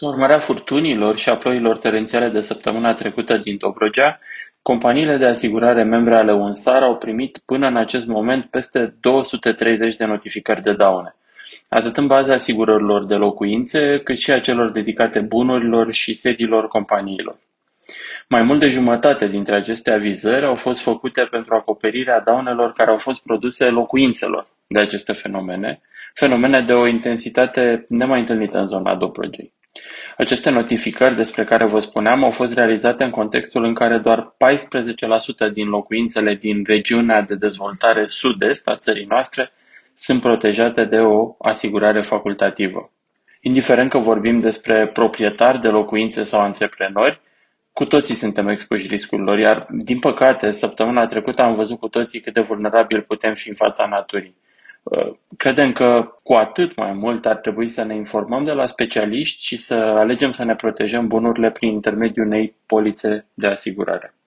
Urmarea furtunilor și a ploilor torențiale de săptămâna trecută din Dobrogea, companiile de asigurare membre ale UNSAR au primit până în acest moment peste 230 de notificări de daune, atât în baza asigurărilor de locuințe, cât și a celor dedicate bunurilor și sediilor companiilor. Mai mult de jumătate dintre aceste avizări au fost făcute pentru acoperirea daunelor care au fost produse locuințelor de aceste fenomene de o intensitate nemai întâlnită în zona Dobrogei. Aceste notificări despre care vă spuneam au fost realizate în contextul în care doar 14% din locuințele din regiunea de dezvoltare sud-est a țării noastre sunt protejate de o asigurare facultativă. Indiferent că vorbim despre proprietari de locuințe sau antreprenori, cu toții suntem expuși riscurilor, iar, din păcate, săptămâna trecută am văzut cu toții cât de vulnerabili putem fi în fața naturii. Credem că cu atât mai mult ar trebui să ne informăm de la specialiști și să alegem să ne protejăm bunurile prin intermediul unei polițe de asigurare.